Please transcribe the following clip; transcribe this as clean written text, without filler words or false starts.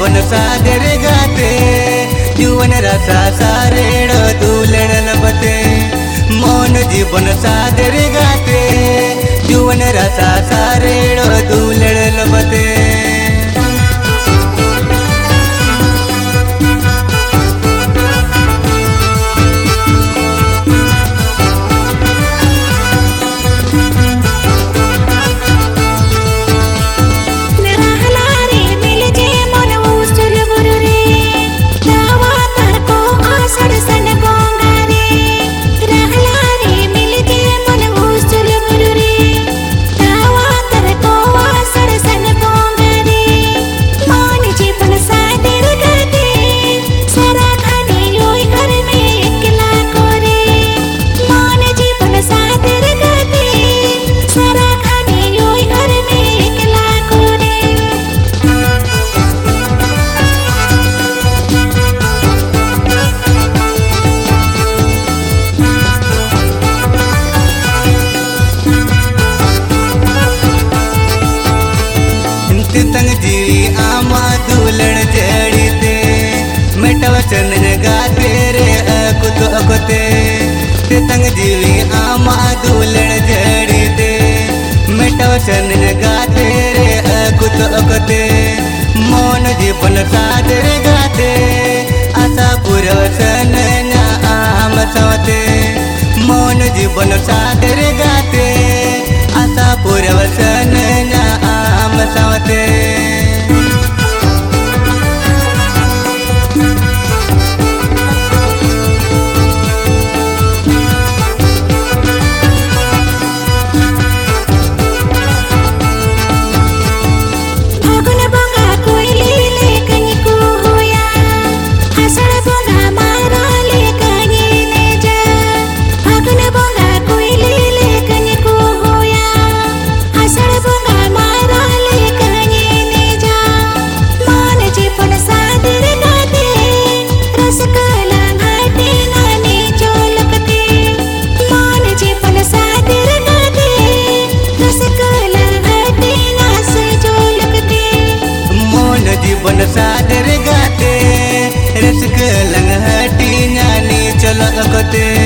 जीवन सादर गाते जीवन रसा सारेड़ दूलड़ बते मौन जीवन सादर गाते जीवन रसा सारेड़ दूलड़ बते तंग जीवी आमा दूलड़ जड़ीते मेटा वचन गाते रे अकुत अकुते तंग जीवी आमा दूलड़ जड़ीते मेटा वचन गाते रे अकुत अकुते मौन जीवन सादर गाते आशा पुरवसन ना आम सवते मौन जीवन सादर गाते आशा पुरवसन ना आम सवते जीवन सादर गाते रस लंग हटी नानी चल अकते।